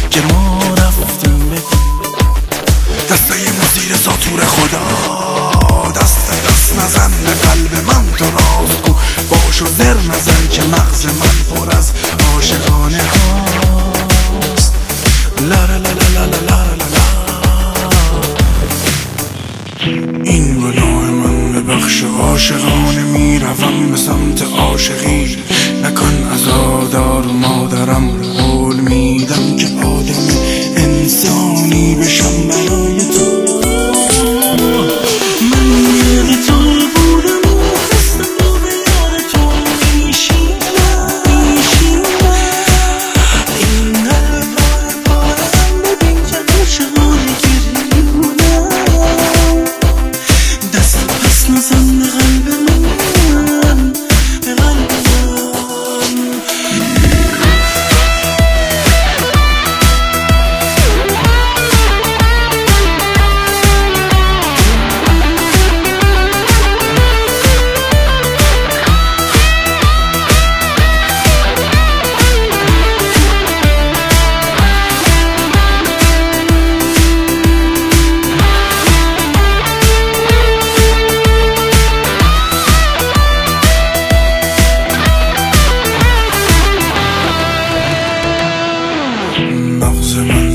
که ما رفتیم دستای ما زیر ساطور خدا. دست نزن به قلب من تو راز کو، باش و زر نزن که مغز من پر از عاشقانه هاست. لا لا لا لا لا لا لا لا. این گناه من ببخش، عاشقانه میروم به سمت عاشقی. نکن عزادار مادرم، قول میدم که آدم انسانی بشم برای تو. من یاد تو بودم و خستم و به یاد تو میشینم. این قلب پارم ببین که عاشقانه گریونم. دست پس نزن به قلب من، به قلب من. مغز من